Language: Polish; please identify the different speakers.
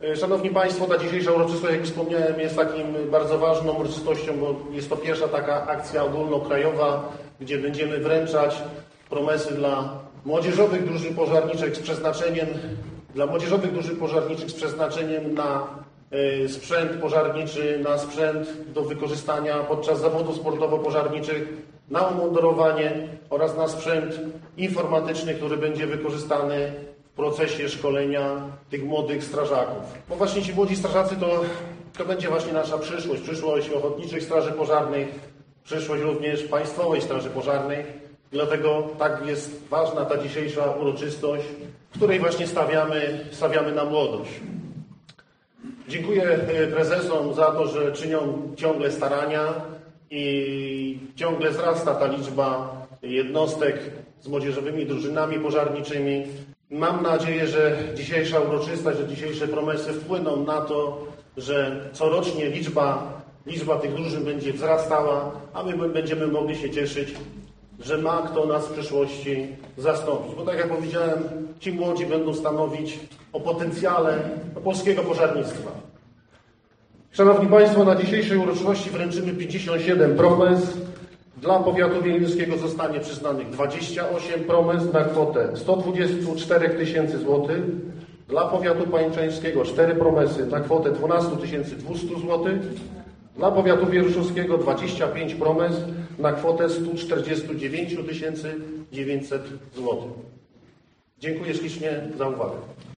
Speaker 1: Szanowni Państwo, ta dzisiejsza uroczystość, jak już wspomniałem, jest takim bardzo ważną uroczystością, bo jest to pierwsza taka akcja ogólnokrajowa, gdzie będziemy wręczać promesy dla młodzieżowych drużyn pożarniczych z przeznaczeniem na sprzęt pożarniczy, na sprzęt do wykorzystania podczas zawodów sportowo-pożarniczych, na umundurowanie oraz na sprzęt informatyczny, który będzie wykorzystany w procesie szkolenia tych młodych strażaków. Bo właśnie ci młodzi strażacy to będzie właśnie nasza przyszłość ochotniczych straży pożarnych, przyszłość również Państwowej Straży Pożarnej. Dlatego tak jest ważna ta dzisiejsza uroczystość, w której właśnie stawiamy na młodość. Dziękuję prezesom za to, że czynią ciągle starania i ciągle wzrasta ta liczba jednostek z młodzieżowymi drużynami pożarniczymi. Mam nadzieję, że dzisiejsza uroczystość, że dzisiejsze promesy wpłyną na to, że corocznie liczba tych drużyn będzie wzrastała, a my będziemy mogli się cieszyć, że ma kto nas w przyszłości zastąpić. Bo tak jak powiedziałem, ci młodzi będą stanowić o potencjale polskiego pożarnictwa. Szanowni Państwo, na dzisiejszej uroczystości wręczymy 57 promes. Dla powiatu wielińskiego zostanie przyznanych 28 promes na kwotę 124 tysięcy złotych. Dla powiatu pajęczańskiego 4 promesy na kwotę 12 200 złotych. Dla powiatu wieruszowskiego 25 promes na kwotę 149 900 złotych. Dziękuję ślicznie za uwagę.